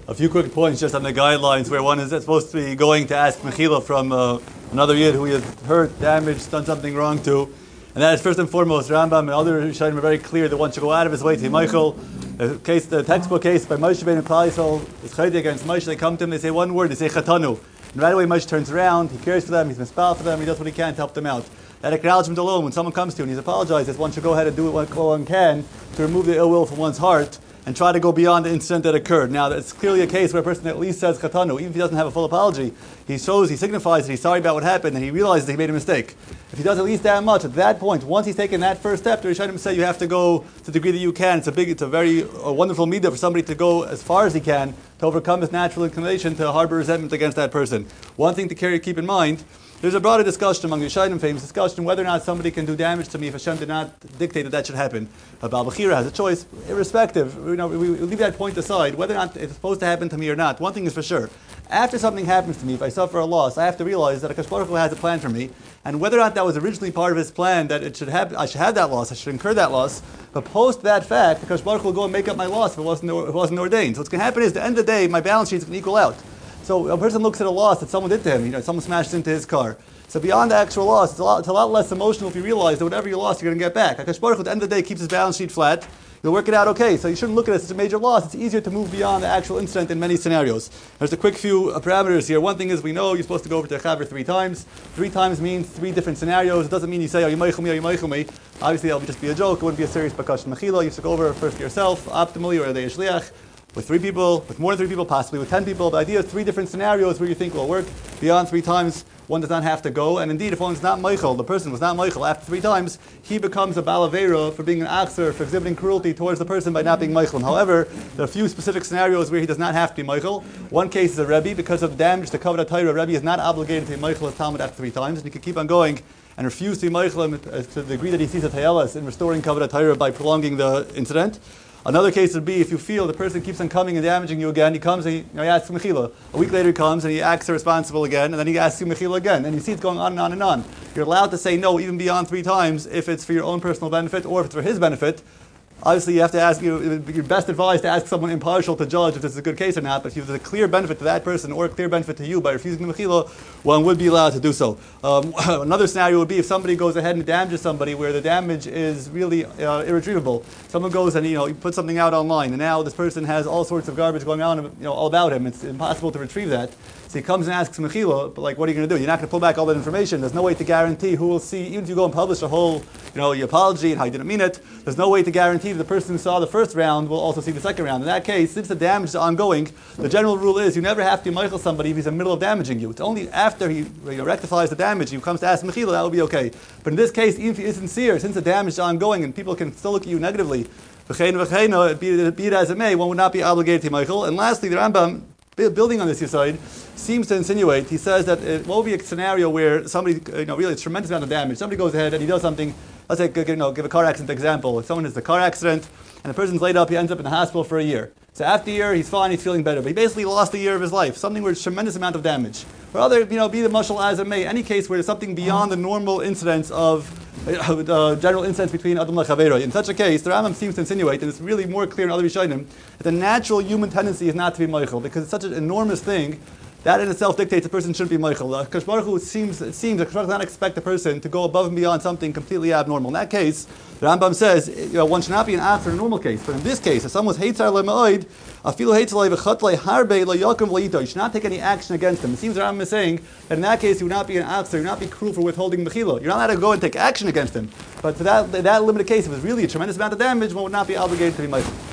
A few quick points just on the guidelines where one is supposed to be going to ask Mechila from another Yid who he has hurt, damaged, done something wrong to. And that is first and foremost, Rambam and other Rishonim are very clear that one should go out of his way to Michael. The textbook case by Moshe Ben Klal Yisrael is Chaydi against Moshe. They come to him, they say one word, they say Chatanu. And right away Moshe turns around, he cares for them, he's mispal for them, he does what he can to help them out. That acknowledgement alone, when someone comes to you and he's apologizes, one should go ahead and do what one can to remove the ill will from one's heart and try to go beyond the incident that occurred. Now, it's clearly a case where a person at least says Chatanu, even if he doesn't have a full apology, he signifies that he's sorry about what happened and he realizes that he made a mistake. If he does at least that much, at that point, once he's taken that first step, the Rishonim say you have to go to the degree that you can. It's a very wonderful midah for somebody to go as far as he can to overcome his natural inclination to harbor resentment against that person. One thing to keep in mind, there's a broader discussion among the Rishonim, famous discussion, whether or not somebody can do damage to me if Hashem did not dictate that should happen. Baal Bechira has a choice, irrespective. We leave that point aside, whether or not it's supposed to happen to me or not. One thing is for sure. After something happens to me, if I suffer a loss, I have to realize that HaKadosh Baruch Hu has a plan for me, and whether or not that was originally part of His plan, that it should have, I should have that loss, I should incur that loss, but post that fact, HaKadosh Baruch Hu will go and make up my loss if it wasn't ordained. So what's going to happen is, at the end of the day, my balance sheet is going to equal out. So a person looks at a loss that someone did to him, someone smashed into his car. So beyond the actual loss, it's a lot less emotional if you realize that whatever you lost, you're going to get back. HaKadosh Baruch Hu, at the end of the day, keeps his balance sheet flat. You'll work it out okay. So you shouldn't look at it as a major loss. It's easier to move beyond the actual incident in many scenarios. There's a quick few parameters here. One thing is we know you're supposed to go over to Chaver 3 times. 3 times means 3 different scenarios. It doesn't mean you say, are you meichel me, are you meichel me? Obviously, that would just be a joke. It wouldn't be a serious bakasha mechila. You should go over first yourself, optimally, or the shliach, with 3 people, with more than 3 people, possibly with 10 people. The idea is 3 different scenarios where you think will work. Beyond 3 times, one does not have to go. And indeed, if one's not meichel, the person was not meichel after 3 times, he becomes a balavera for being an akser, for exhibiting cruelty towards the person by not being meichel. However, there are a few specific scenarios where he does not have to be meichel. One case is a Rebbe. Because of the damage to Kavod HaTorah, a Rebbe is not obligated to be meichel his Talmud after 3 times, and he can keep on going and refuse to be meichel him to the degree that he sees a tayelas in restoring Kavod HaTorah by prolonging the incident. Another case would be if you feel the person keeps on coming and damaging you again, he comes and he asks you Mechila. A week later he comes and he acts responsible again, and then he asks you Mechila again, and you see it's going on and on and on. You're allowed to say no even beyond 3 times if it's for your own personal benefit or if it's for his benefit. Obviously, you have to ask, your best advice to ask someone impartial to judge if this is a good case or not, but if there's a clear benefit to that person or a clear benefit to you by refusing the mechila, one would be allowed to do so. Another scenario would be if somebody goes ahead and damages somebody where the damage is really irretrievable. Someone goes and he puts something out online, and now this person has all sorts of garbage going on all about him. It's impossible to retrieve that. So he comes and asks mechila, but what are you going to do? You're not going to pull back all that information. There's no way to guarantee who will see, even if you go and publish a whole your apology and how you didn't mean it, there's no way to guarantee that the person who saw the first round will also see the second round. In that case, since the damage is ongoing, the general rule is you never have to meichel somebody if he's in the middle of damaging you. It's only after he rectifies the damage, he comes to ask mechila, that will be okay. But in this case, even if he is sincere, since the damage is ongoing and people can still look at you negatively, be it as it may, one would not be obligated to meichel. And lastly, the Rambam, building on this aside, seems to insinuate, he says that what would be a scenario where somebody, really a tremendous amount of damage, somebody goes ahead and he does something, let's say, give a car accident example. If someone has a car accident and the person's laid up, he ends up in the hospital for a year. So after a year, he's fine, he's feeling better, but he basically lost a year of his life, something where it's a tremendous amount of damage. Or other, be the mashal as it may, any case where there's something beyond the normal incidents of general incidents between Adam and Chaveira. In such a case, the Rambam seems to insinuate, and it's really more clear in other Rishonim, that the natural human tendency is not to be meichel, because it's such an enormous thing. That in itself dictates a person shouldn't be meichel. HaKadosh Baruch Hu seems that HaKadosh Baruch Hu does not expect a person to go above and beyond something completely abnormal. In that case, the Rambam says one should not be an act in a normal case. But in this case, if someone's heitzar le'ma'od, afilu heitzar le'v'chatlei harbe le'yakum le'ito, you should not take any action against him. It seems the Rambam is saying that in that case you would not be an act, you would not be cruel for withholding mechila. You're not allowed to go and take action against him. But for that limited case, if it's really a tremendous amount of damage, one would not be obligated to be meichel.